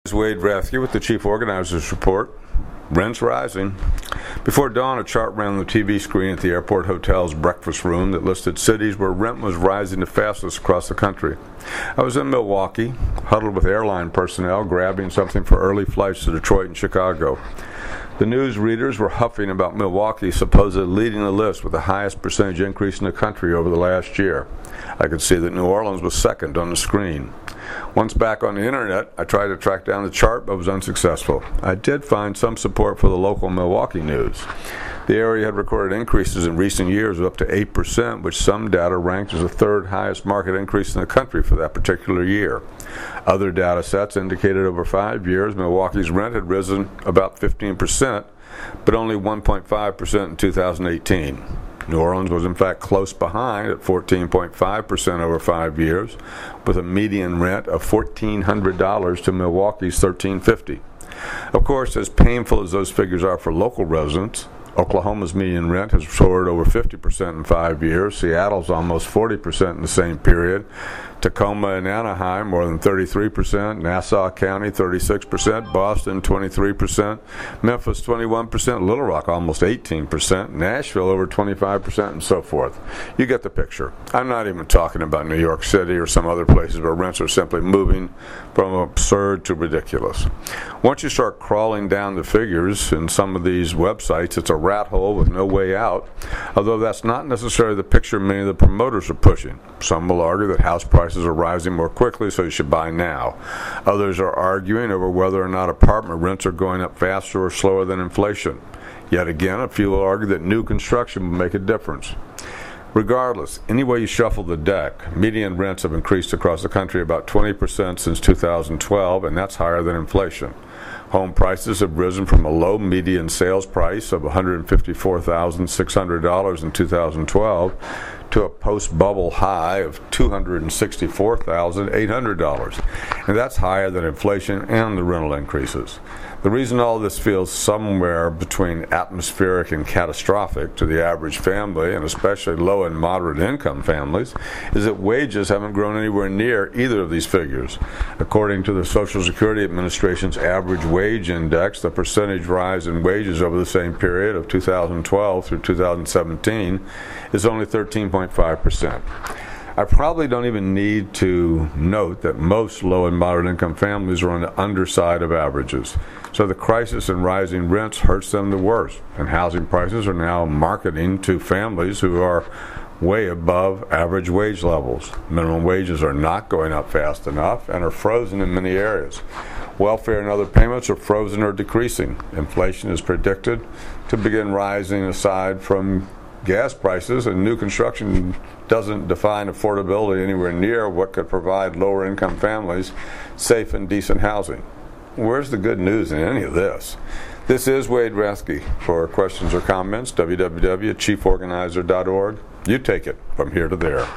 This is Wade Rathke with the Chief Organizers Report. Rents rising. Before dawn, a chart ran on the TV screen at the airport hotel's breakfast room that listed cities where rent was rising the fastest across the country. I was in Milwaukee, huddled with airline personnel, grabbing something for early flights to Detroit and Chicago. The news readers were huffing about Milwaukee supposedly leading the list with the highest percentage increase in the country over the last year. I could see that New Orleans was second on the screen. Once back on the internet, I tried to track down the chart but was unsuccessful. I did find some support for the local Milwaukee news. The area had recorded increases in recent years of up to 8%, which some data ranked as the third highest market increase in the country for that particular year. Other data sets indicated over 5 years Milwaukee's rent had risen about 15%, but only 1.5% in 2018. New Orleans was in fact close behind at 14.5% over 5 years, with a median rent of $1,400 to Milwaukee's $1,350. Of course, as painful as those figures are for local residents, Oklahoma's median rent has soared over 50% in 5 years. Seattle's almost 40% in the same period. Tacoma and Anaheim more than 33%. Nassau County 36%. Boston 23%. Memphis 21%. Little Rock almost 18%. Nashville over 25%, and so forth. You get the picture. I'm not even talking about New York City or some other places where rents are simply moving from absurd to ridiculous. Once you start crawling down the figures in some of these websites, it's a rat hole with no way out, although that's not necessarily the picture many of the promoters are pushing. Some will argue that house prices are rising more quickly, so you should buy now. Others are arguing over whether or not apartment rents are going up faster or slower than inflation. Yet again, a few will argue that new construction will make a difference. Regardless, any way you shuffle the deck, median rents have increased across the country about 20% since 2012, and that's higher than inflation. Home prices have risen from a low median sales price of $154,600 in 2012 to a post-bubble high of $264,800. And that's higher than inflation and the rental increases. The reason all this feels somewhere between atmospheric and catastrophic to the average family, and especially low and moderate income families, is that wages haven't grown anywhere near either of these figures. According to the Social Security Administration's average wage index, the percentage rise in wages over the same period of 2012 through 2017 is only 13.5%. I probably don't even need to note that most low and moderate income families are on the underside of averages. So the crisis in rising rents hurts them the worst, and housing prices are now marketing to families who are way above average wage levels. Minimum wages are not going up fast enough and are frozen in many areas. Welfare and other payments are frozen or decreasing. Inflation is predicted to begin rising aside from gas prices, and new construction doesn't define affordability anywhere near what could provide lower income families safe and decent housing. Where's the good news in any of this? This is Wade Rathke. For questions or comments, www.chieforganizer.org. You take it from here to there.